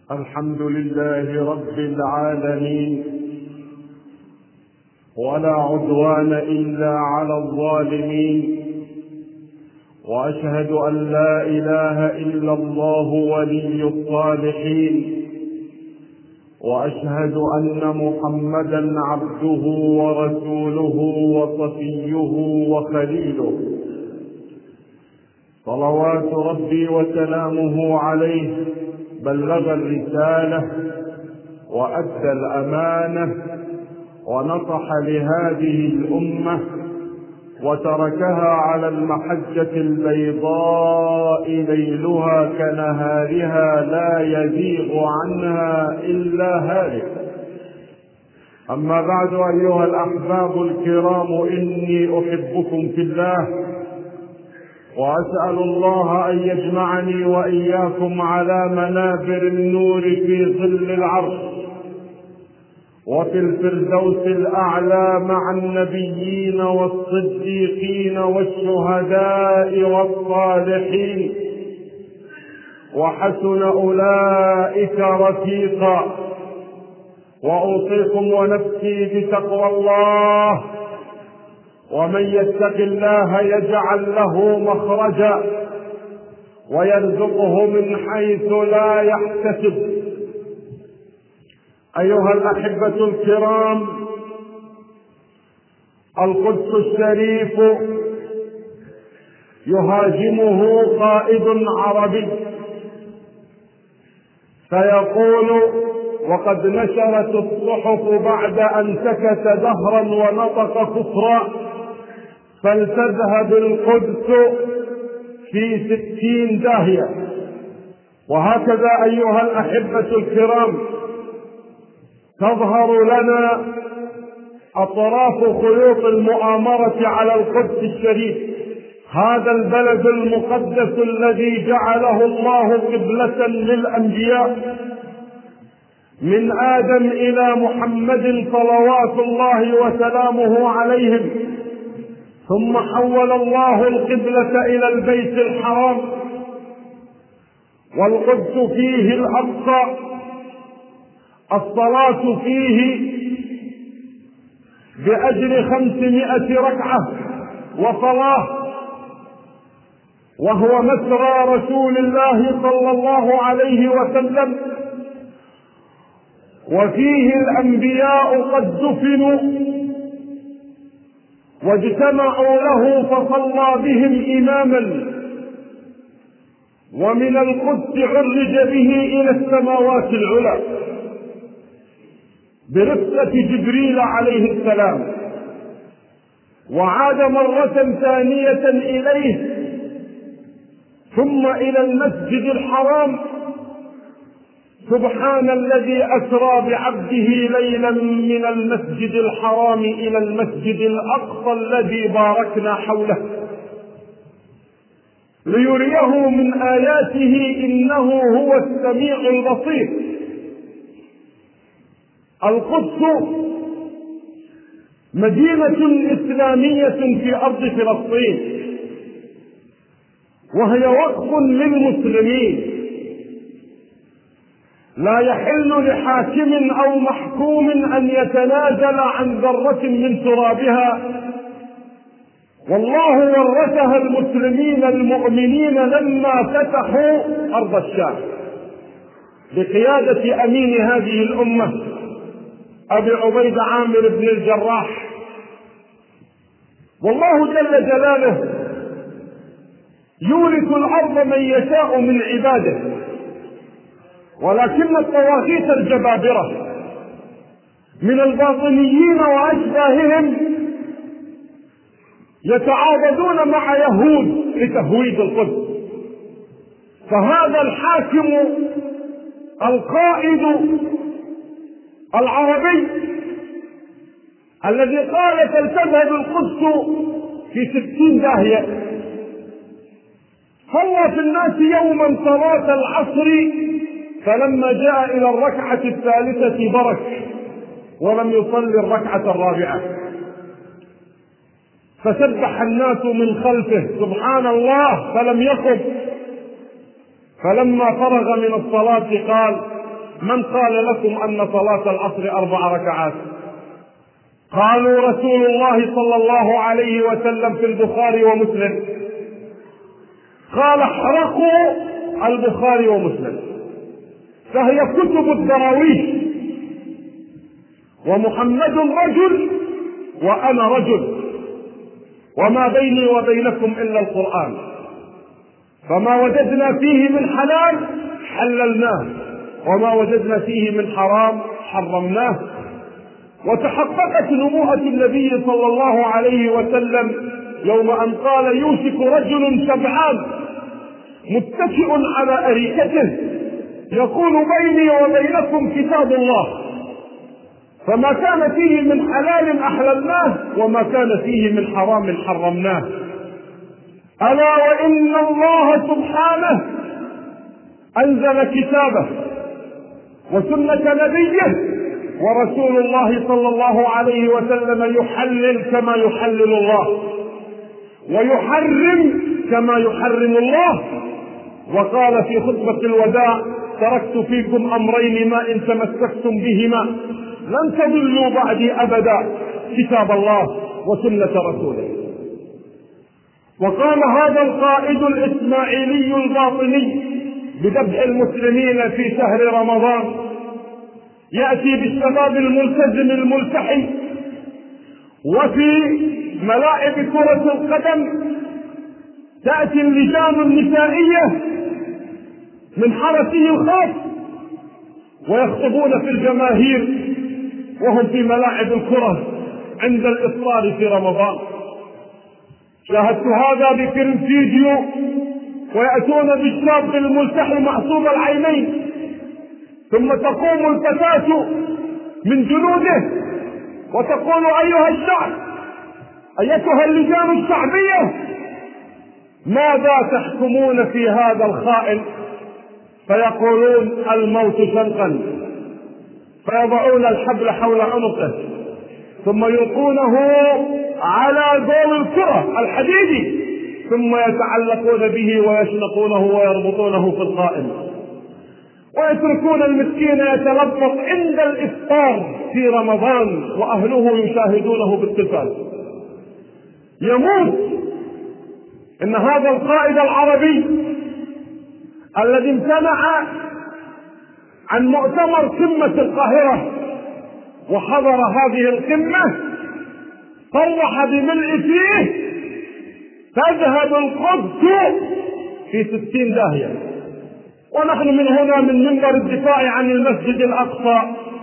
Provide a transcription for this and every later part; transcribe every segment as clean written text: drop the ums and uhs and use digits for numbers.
الحمد لله رب العالمين، ولا عدوان إلا على الظالمين، وأشهد أن لا إله إلا الله ولي الصالحين، وأشهد أن محمدا عبده ورسوله وصفيه وخليله، صلوات ربي وسلامه عليه. بلغ الرسالة وأدى الأمانة ونصح لهذه الأمة وتركها على المحجة البيضاء ليلها كنهارها لا يزيغ عنها إلا هالك. أما بعد، أيها الأحباب الكرام، إني أحبكم في الله، وأسأل الله أن يجمعني وإياكم على منابر النور في ظل العرش وفي الفردوس الأعلى مع النبيين والصديقين والشهداء والصالحين، وحسن أولئك رفيقا. وأوصيكم ونفسي بتقوى الله، ومن يتق الله يجعل له مخرجا ويرزقه من حيث لا يحتسب. أيها الأحبة الكرام، القدس الشريف يهاجمه قائد عربي فيقول: وقد نشرت الصحف بعد أن سكت دهرا ونطق كفرا، فلتذهب القدس في 60 داهية. وهكذا أيها الأحبة الكرام تظهر لنا أطراف خيوط المؤامرة على القدس الشريف، هذا البلد المقدس الذي جعله الله قبلة للأنبياء من آدم إلى محمد صلوات الله وسلامه عليهم، ثم حول الله القبلة إلى البيت الحرام، والقدس فيه الأقصى، الصلاة فيه بأجر 500 ركعة وصلاة، وهو مسرى رسول الله صلى الله عليه وسلم، وفيه الأنبياء قد دفنوا واجتمعوا له فصلى بهم إماما، ومن القدس عرج به إلى السماوات العلى برفقة جبريل عليه السلام، وعاد مرة ثانية إليه ثم إلى المسجد الحرام. سبحان الذي أسرى بعبده ليلا من المسجد الحرام إلى المسجد الأقصى الذي باركنا حوله ليريه من آياته إنه هو السميع البصير. القدس مدينة إسلامية في أرض فلسطين، وهي وقف للمسلمين، لا يحل لحاكم أو محكوم أن يتنازل عن ذرة من ترابها، والله ورثها المسلمين المؤمنين لما فتحوا أرض الشام بقيادة أمين هذه الأمة أبي عبيدة عامر بن الجراح. والله جل جلاله يورث الأرض من يشاء من عباده، ولكن الطواغيت الجبابرة من الباطنيين وأشباههم يتعاضدون مع يهود لتهويد القدس. فهذا الحاكم القائد العربي الذي قال فلتذهب القدس في 60 داهية صلى في الناس يوما صلاة العصر، فلما جاء إلى الركعة الثالثة برك ولم يصلي الركعة الرابعة، فسبح الناس من خلفه سبحان الله فلم يقم، فلما فرغ من الصلاة قال من قال لكم أن صلاة العصر 4 ركعات؟ قالوا رسول الله صلى الله عليه وسلم في البخاري ومسلم. قال احرقوا البخاري ومسلم، فهي كتب الدراويش، ومحمد رجل وأنا رجل، وما بيني وبينكم إلا القرآن، فما وجدنا فيه من حلال حللناه، وما وجدنا فيه من حرام حرمناه. وتحققت نبوءة النبي صلى الله عليه وسلم يوم أن قال يوشك رجل شبعان متكئ على أريكته يقول بيني وبينكم كتاب الله، فما كان فيه من حلال أحللناه، وما كان فيه من حرام حرمناه. ألا وإن الله سبحانه أنزل كتابه وسنة نبيه، ورسول الله صلى الله عليه وسلم يحلل كما يحلل الله، ويحرم كما يحرم الله. وقال في خطبة الوداع تركت فيكم أمرين ما إن تمسكتم بهما لن تضلوا بعدي أبدا، كتاب الله وسنة رسوله. وقال هذا القائد الإسماعيلي الباطني بذبح المسلمين في شهر رمضان، يأتي بالشباب الملتزم الملتحي، وفي ملاعب كرة القدم تأتي اللجان النسائية من حرسه الخاص ويخطبون في الجماهير وهم في ملاعب الكرة عند الإفطار في رمضان. شاهدت هذا بفيلم فيديو، ويأتون بالشاب الملتحي معصوب العينين، ثم تقوم الفتاة من جنوده وتقول أيها الشعب، أيتها اللجان الشعبية، ماذا تحكمون في هذا الخائن؟ فيقولون الموت شنقا، فيضعون الحبل حول عنقه ثم يلقونه على دور الكرة الحديدي، ثم يتعلقون به ويشنقونه ويربطونه في القائم، ويتركون المسكين يتلبط عند الإفطار في رمضان وأهله يشاهدونه بالتلفاز. يموت. إن هذا القائد العربي الذي امتنع عن مؤتمر قمة القاهرة وحضر هذه القمة صرح بملء فيه تذهب القدس في 60 داهية. ونحن من هنا من منبر الدفاع عن المسجد الأقصى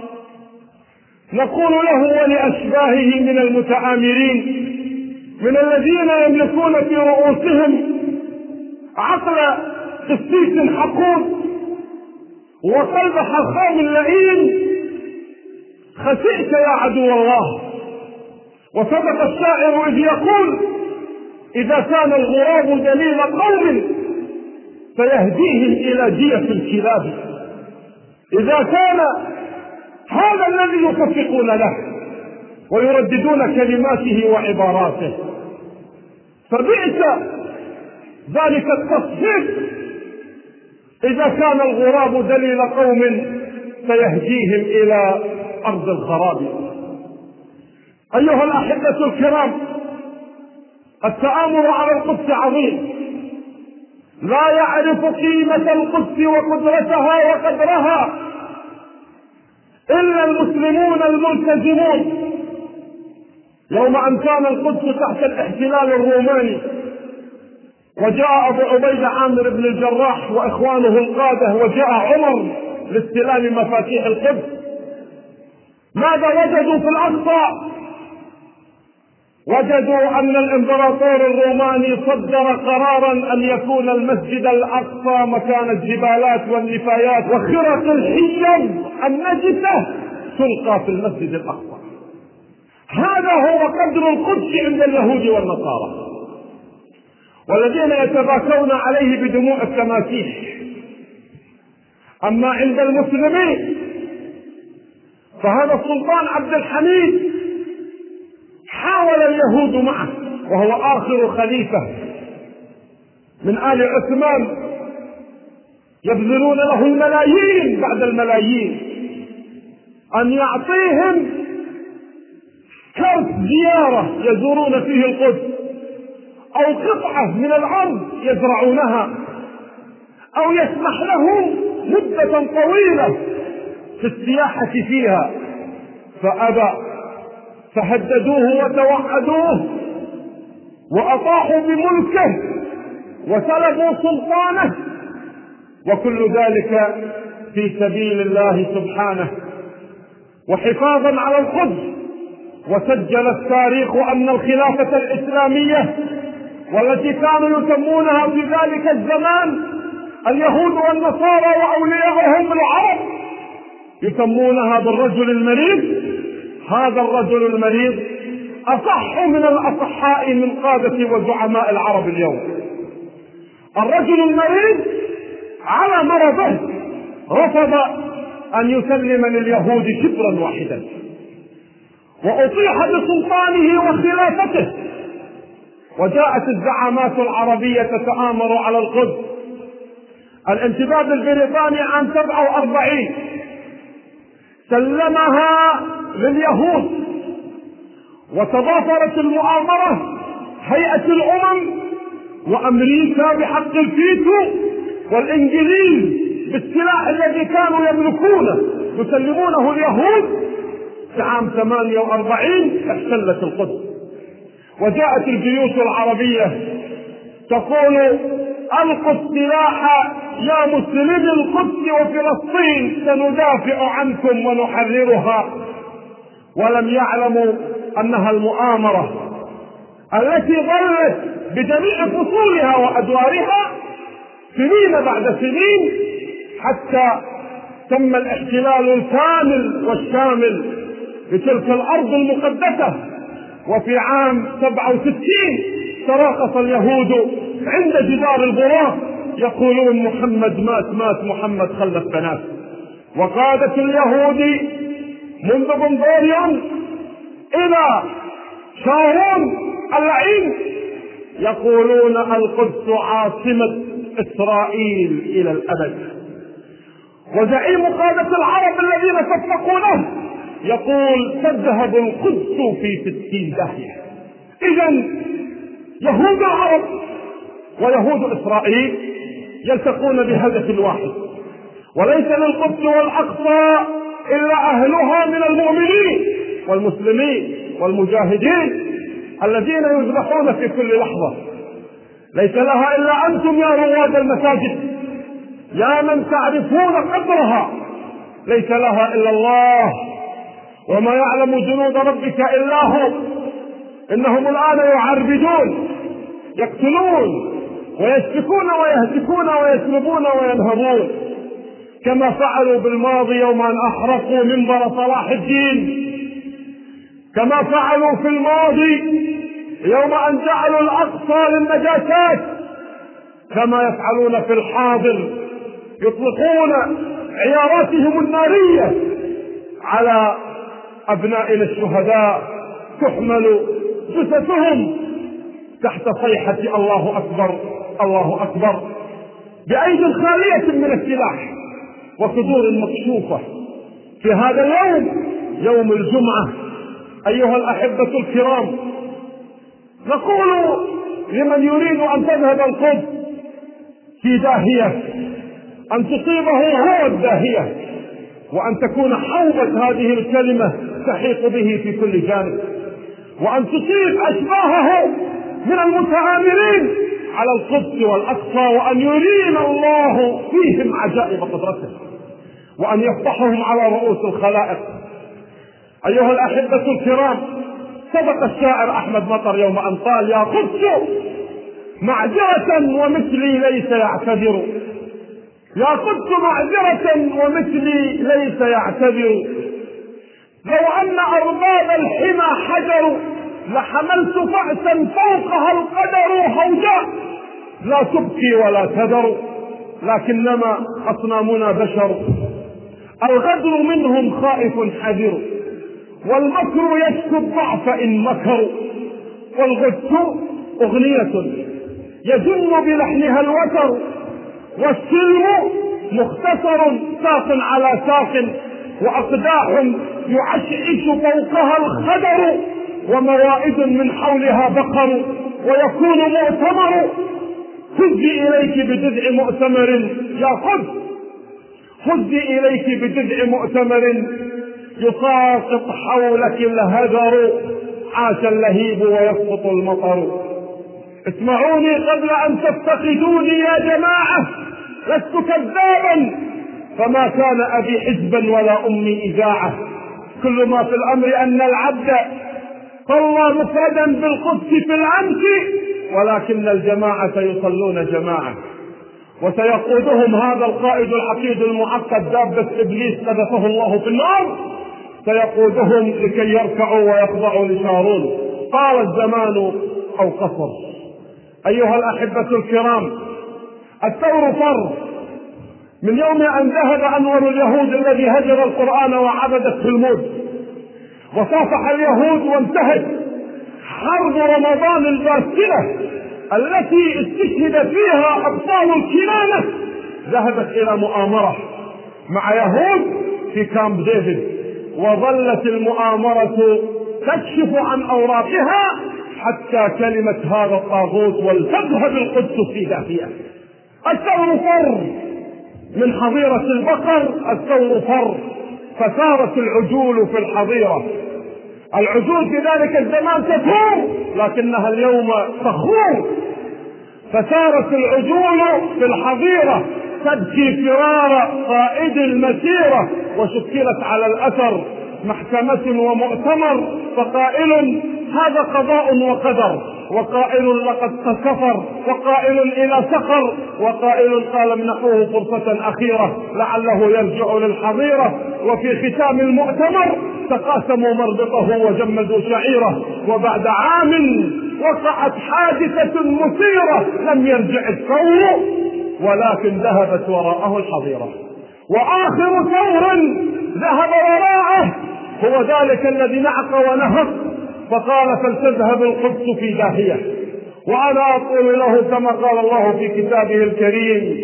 نقول له ولأشباهه من المتآمرين، من الذين يملكون في رؤوسهم عقل قسيس حقود وقلب حرخام لئيم، خسئت يا عدو الله. وصدق الشاعر إذ يقول إذا كان الغراب دليل قوم فيهديهم إلى جيف الكلاب. إذا كان هذا الذي يصفقون له ويرددون كلماته وعباراته، فبئس ذلك التصفيق إذا كان الغراب دليل قوم فيهديهم إلى أرض الخراب. أيها الأحبة الكرام، التآمر على القدس عظيم، لا يعرف قيمة القدس وقدرتها وقدرها إلا المسلمون الملتزمون. يوم أن كان القدس تحت الاحتلال الروماني وجاء أبو عبيدة عامر بن الجراح وإخوانه القادة وجاء عمر لاستلام مفاتيح القدس، ماذا وجدوا في الأقصى؟ وجدوا أن الإمبراطور الروماني صدر قرارا أن يكون المسجد الأقصى مكان الجبالات والنفايات وخرق الحجر النجسة تلقى في المسجد الأقصى. هذا هو قدر القدس عند اليهود والنصارى، والذين يتباكون عليه بدموع التماسيح. أما عند المسلمين فهذا السلطان عبد الحميد حاول اليهود معه، وهو آخر خليفة من آل عثمان، يبذلون له الملايين بعد الملايين، أن يعطيهم كرت زيارة يزورون فيه القدس، أو قطعة من الأرض يزرعونها، أو يسمح لهم مدة طويلة في السياحة فيها، فأبى، فهددوه وتوعدوه وأطاحوا بملكه وسلبوا سلطانه، وكل ذلك في سبيل الله سبحانه وحفاظا على القدس. وسجل التاريخ أن الخلافة الإسلامية والتي كانوا يسمونها في ذلك الزمان اليهود والنصارى وأولياءهم العرب يسمونها بالرجل المريض، هذا الرجل المريض أصح من الأصحاء من قادة وزعماء العرب اليوم. الرجل المريض على مرضه رفض أن يسلم لليهود شبرا واحدا، وأطيح بسلطانه وخلافته. وجاءت الزعامات العربية تتآمر على القدس. الانتداب البريطاني عام 47 سلمها لليهود، وتضافرت المؤامرة هيئة الأمم وأمريكا بحق الفيتو والإنجليز بالسلاح الذي كانوا يملكونه يسلمونه اليهود. في عام 48 احتلت القدس، وجاءت الجيوش العربية تقول ألقوا السلاح يا مسلمي القدس وفلسطين سندافع عنكم ونحررها. ولم يعلموا أنها المؤامرة التي ظلت بجميع فصولها وأدوارها سنين بعد سنين حتى تم الاحتلال الكامل والشامل لتلك الأرض المقدسة. وفي عام 67 تراقص اليهود عند جدار البراق يقولون محمد مات محمد خلف بنات. وقادة اليهود منذ بن-غوريون إلى شارون اللعين يقولون القدس عاصمة إسرائيل إلى الأبد. وزعيم قادة العرب الذين صفقوا له يقول تذهب القدس في 60 داهية. إذن يهود العرب ويهود إسرائيل يلتقون بهدف واحد، وليس للقدس والأقصى إلا أهلها من المؤمنين والمسلمين والمجاهدين الذين يذبحون في كل لحظة. ليس لها إلا أنتم يا رواد المساجد، يا من تعرفون قدرها. ليس لها إلا الله، وما يعلم جنود ربك إلا هو. إنهم الآن يعربدون، يقتلون ويسفكون ويهتكون ويسلبون وينهبون، كما فعلوا بالماضي يوم أن أحرقوا منبر صلاح الدين، كما فعلوا في الماضي يوم أن جعلوا الأقصى للنجاسات، كما يفعلون في الحاضر يطلقون عياراتهم النارية على أبنائنا الشهداء، تحمل جثثهم تحت صيحة الله أكبر الله أكبر بأيدي خالية من السلاح وصدور مكشوفة. في هذا اليوم يوم الجمعة أيها الأحبة الكرام نقول لمن يريد أن تذهب القدس في داهية أن تصيبه هو الداهية، وأن تكون حوبة هذه الكلمة تحيط به في كل جانب، وأن تصيب أشباهه من المتآمرين على القدس والأقصى، وأن يرينا الله فيهم عجائب قدرته، وأن يفضحهم على رؤوس الخلائق. أيها الأحبة الكرام صدق الشاعر أحمد مطر يوم أن قال يا قدس معذرة ومثلي ليس يعتذر، يا قدس معذرة ومثلي ليس يعتذر، لو أن أرباب الحمى حجروا لحملت فأسا فوقها القدر هوجاء، لا تبكي ولا تذر لكنما أصنامنا بشر، الغدر منهم خائف حذر، والمكر يشكو الضعف إن مكروا، والغث أغنية يجن بلحنها الوتر، والسلم مختصر ساق على ساق، وأقداح يعشعش فوقها الخدر، وموائد من حولها بقر، ويكون مؤتمر. هزي إليك بجذع مؤتمر يا خذ، هزي إليك بجذع مؤتمر يساقط حولك الهدر، عاش اللهيب ويسقط المطر. اسمعوني قبل أن تفتقدوني يا جماعة، لست كذابا، فما كان أبي حزبا ولا أمي إذاعة. كل ما في الأمر أن العبد صلى مفردا بالقدس في الأمس، ولكن الجماعة يصلون جماعة. وسيقودهم هذا القائد العقيد المعقد دابة إبليس قذفه الله في النار، سيقودهم لكي يركعوا ويخضعوا لشارون. طال الزمان أو قصر. أيها الأحبة الكرام، الثور فر من يوم أن ذهب أنور اليهود الذي هجر القرآن وعبد التلمود، وصافح اليهود وانتهت حرب رمضان الباسلة التي استشهد فيها أبطال الكنانة. ذهبت إلى مؤامرة مع يهود في كامب ديفيد، وظلت المؤامرة تكشف عن أوراقها حتى كلمة هذا الطاغوت ولتذهب القدس في داهية. الثور فر من حظيرة البقر، الثور فر، فسارت العجول في الحظيرة. العجول في ذلك الزمان تثور، لكنها اليوم تخور. فسارت العجول في الحظيرة تبكي فرار قائد المسيرة، وشكلت على الأثر محكمة ومؤتمر، فقائل هذا قضاء وقدر، وقائل لقد تكفر، وقائل إلى سقر، وقائل قال امنحوه فرصة أخيرة لعله يرجع للحظيرة. وفي ختام المؤتمر تقاسموا مربطه وجمدوا شعيره، وبعد عام وقعت حادثة مثيرة لم يرجع الثور، ولكن ذهبت وراءه الحظيرة. وآخر ثور ذهب وراءه هو ذلك الذي نعق ونهق، فقال فلتذهب القدس في داهية. وأنا أقول له كما قال الله في كتابه الكريم: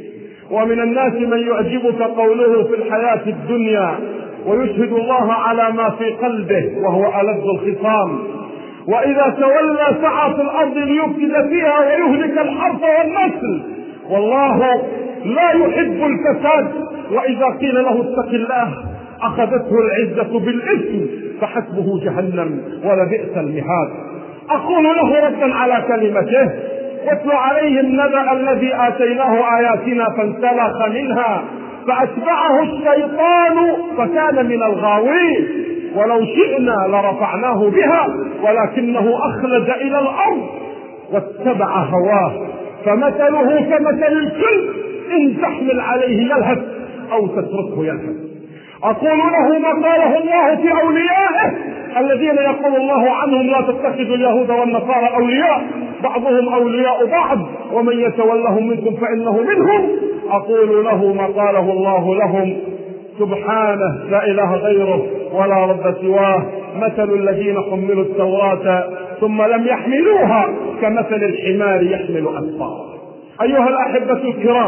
ومن الناس من يعجبك قوله في الحياة الدنيا ويشهد الله على ما في قلبه وهو ألذ الخصام، وإذا تولى سعى في الأرض ليفسد فيها ويهلك الحرث والنسل، والله لا يحب الفساد. وإذا قيل له اتق الله أخذته العزة بالإثم فحسبه جهنم ولبئس المهاد. أقول له ردا على كلمته: واتل عليهم نبأ الذي آتيناه آياتنا فانسلخ منها فأتبعه الشيطان فكان من الغاوين، ولو شئنا لرفعناه بها ولكنه أخلد إلى الأرض واتبع هواه، فمثله كمثل الكلب إن تحمل عليه يلهث أو تتركه يلهث. أقول له ما قاله الله في أوليائه الذين يقول الله عنهم: لا تتخذوا اليهود والنصارى أولياء بعضهم أولياء بعض ومن يتولهم منكم فإنه منهم. أقول له ما قاله الله لهم: سبحانه لا إله غيره ولا رب سواه، مثل الذين حملوا التوراة ثم لم يحملوها كمثل الحمار يحمل أسفارا. أيها الأحبة الكرام،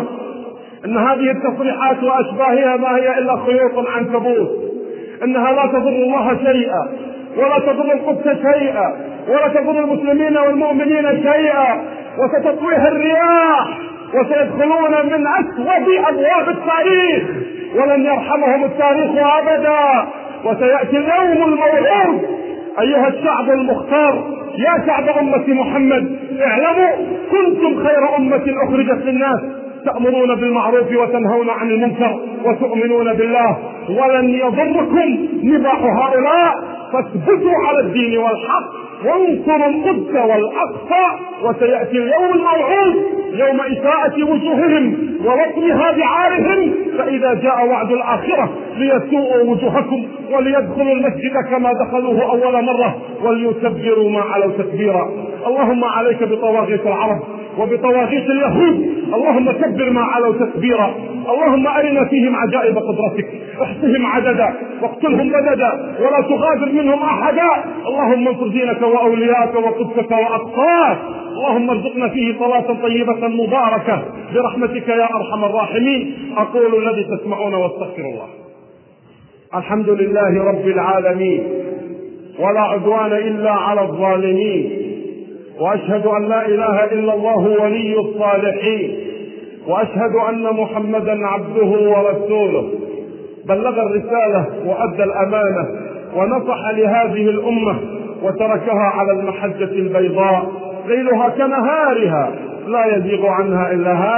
إن هذه التصريحات وأشباهها ما هي إلا خيوط عنكبوت، إنها لا تضر الله شيئا ولا تضر القدس شيئا ولا تضر المسلمين والمؤمنين شيئا، وستطويها الرياح وسيدخلون من أسود أبواب التاريخ ولن يرحمهم التاريخ أبدا. وسيأتي اليوم الموعود. أيها الشعب المختار، يا شعب أمة محمد، اعلموا كنتم خير أمة أخرجت للناس، تأمرون بالمعروف وتنهون عن المنكر وتؤمنون بالله، ولن يضركم نباح هؤلاء، فاثبتوا على الدين والحق وانصروا القدس والأقصى. وسيأتي اليوم الموعود يوم إساءة وجوههم ولطمها بعارهم، فإذا جاء وعد الآخرة ليسوءوا وجوهكم وليدخلوا المسجد كما دخلوه أول مرة وليتبروا ما علوا تكبيرا. اللهم عليك بطواغيت العرب وبطواغيت اليهود. اللهم كبر ما علوا تكبيرا. اللهم أرنا فيهم عجائب قدرتك، احصهم عددا واقتلهم بددا ولا تغادر منهم أحدا. اللهم انصر دينك وأولياءك وقدسك وأقصاك. اللهم ارزقنا فيه صلاة طيبة مباركة برحمتك يا أرحم الراحمين. أقول الذي تسمعون واستغفر الله. الحمد لله رب العالمين، ولا عدوان إلا على الظالمين، وأشهد أن لا إله إلا الله ولي الصالحين، وأشهد أن محمدا عبده ورسوله. بلغ الرسالة وأدى الأمانة ونصح لهذه الأمة وتركها على المحجة البيضاء ليلها كنهارها لا يزيغ عنها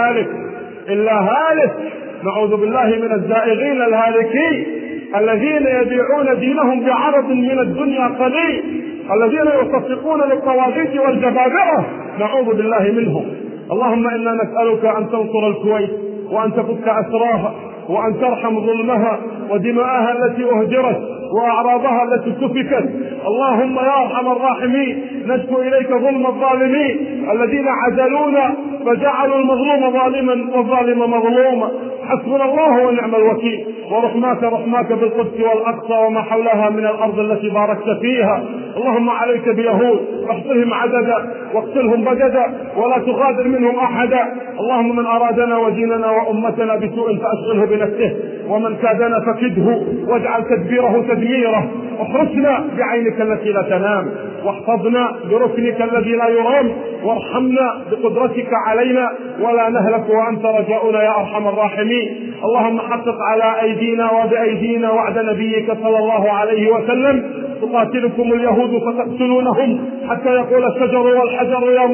إلا هالك. نعوذ بالله من الزائغين الهالكين الذين يبيعون دينهم بعرض من الدنيا قليل، الذين يصفقون للطواغيت والجبابرة، نعوذ بالله منهم. اللهم إنا نسألك أن تنصر الكويت وأن تفك أسراها وأن ترحم ظلمها ودماءها التي أهدرت وأعراضها التي سفكت. اللهم يا أرحم الراحمين نشكو إليك ظلم الظالمين الذين عزلونا فجعلوا المظلوم ظالما والظالم مظلوما. حسبنا الله ونعم الوكيل. ورحماك بالقدس والأقصى وما حولها من الأرض التي باركت فيها. اللهم عليك بيهود احصهم عددا واقتلهم بددا ولا تغادر منهم أحدا. اللهم من أرادنا وديننا وأمتنا بسوء فأشغله بنفسه، ومن كادنا فكده واجعل تدبيره تدميره. احرسنا بعينك التي لا تنام، واحفظنا بركنك الذي لا يرام، وارحمنا بقدرتك علينا ولا نهلك وأنت رجاؤنا يا أرحم الراحمين. اللهم حقق على أيدينا وبأيدينا وعد نبيك صلى الله عليه وسلم: تقاتلكم اليهود فتقتلونهم حتى يقول الشجر والحجر يا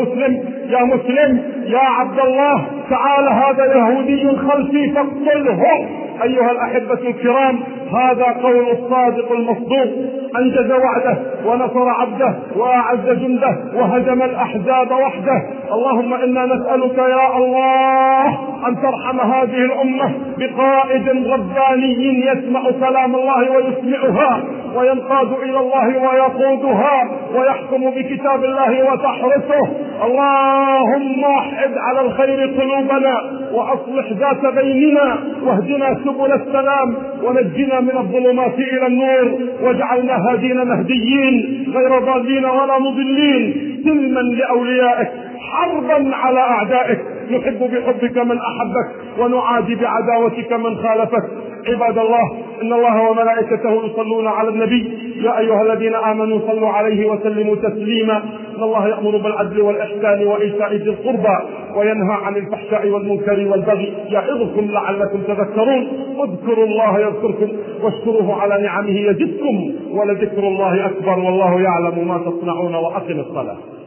مسلم يا عبد الله تعال هذا يهودي خلفي فاقتله. أيها الأحبة الكرام، هذا قول الصادق المصدوق، أنجز وعده ونصر عبده وأعز جنده وهزم الأحزاب وحده. اللهم إنا نسألك يا الله أن ترحم هذه الأمة بقائد رباني يسمع كلام الله ويسمعها وينقاد إلى الله ويقودها ويحكم بكتاب الله وتحرسه. اللهم وحد على الخير قلوبنا وأصلح ذات بيننا واهدنا سبل السلام ونجنا من الظلمات إلى النور واجعلنا هادين مهديين غير ضالين ولا مضلين سلما لأوليائك حربا على أعدائك. نحب بحبك من أحبك ونعادي بعداوتك من خالفك. عباد الله، إن الله وملائكته يصلون على النبي يا أيها الذين آمنوا صلوا عليه وسلموا تسليما. إن الله يأمر بالعدل والإحسان وإيتاء ذي القربى وينهى عن الفحشاء والمنكر والبغي يعظكم لعلكم تذكرون. اذكروا الله يذكركم واشكروه على نعمه يزدكم ولذكر الله أكبر والله يعلم ما تصنعون. وأقم الصلاة.